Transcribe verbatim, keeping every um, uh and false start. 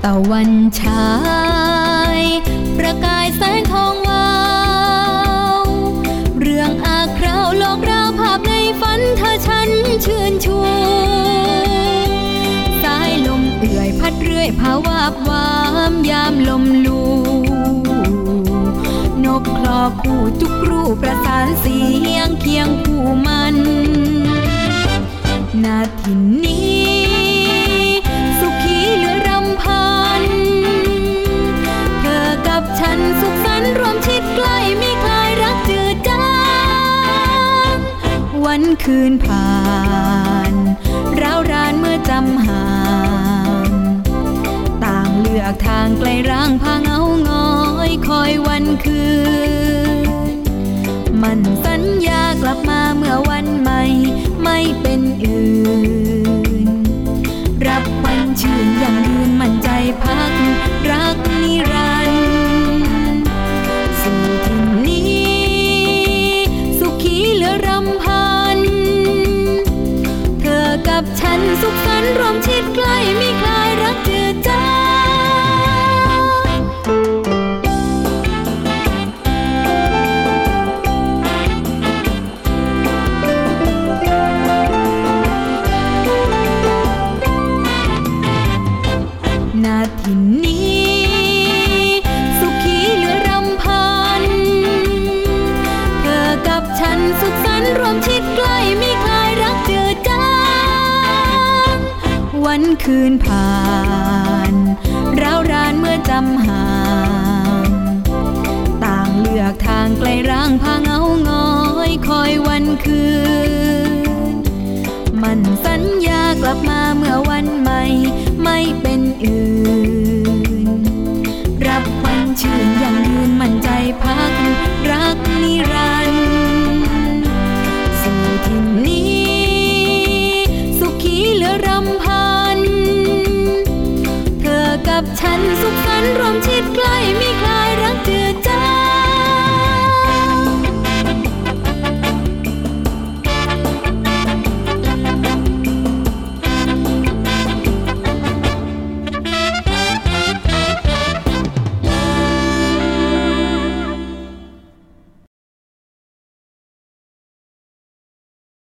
ตะวันฉายประกายแสงทองวาวเรื่องอาคราวโลกราวภาพในฝันเธอฉันชื่นชูสายลมเอื่อยพัดเรื่อยพาวาบวามยามลมลูนกคลอคู่จุกรูประสานเสียงเคียงคู่มันนาทีนี้สุขีเหลือรำพันเธอกับฉันสุขสันต์รวมชิดใกล้ไม่คลายรักจืดจางวันคืนผ่านร้าวรานเมื่อจำห่างต่างเลือกทางไกลร่างพาเงาง้อยคอยวันคืนมันสัญญากลับมาเมื่อวันใหม่ไม่เป็นอื่นรับวันชื่นยังยืนมั่นใจพักรักนิรันดร์สู่ที่นี้สุขีเหลือรำพันเธอกับฉันสุขสันต์รวมชิดใกล้ไม่คลายรักจืดจางนาทีนี้สุขีเหลือรำพันเธอกับฉันสุขสันต์รวมชิดใกล้ไม่คลายรักจืดจางวันคืนผ่านร้าวรานเมื่อจำห่างต่างเลือกทางไกลร่างพาเงาง้อยคอยวันคืนมันสัญญากลับมาเมื่อวันใหม่ไม่เป็นอื่นรับวันชื่นยังยืนมั่นใจพักรักนิรันดร์สู่ที่นี้สุขีเหลือรำพันเธอกับฉันสุขสันต์รวมชิดใกล้ไม่คลายรักจืดจาง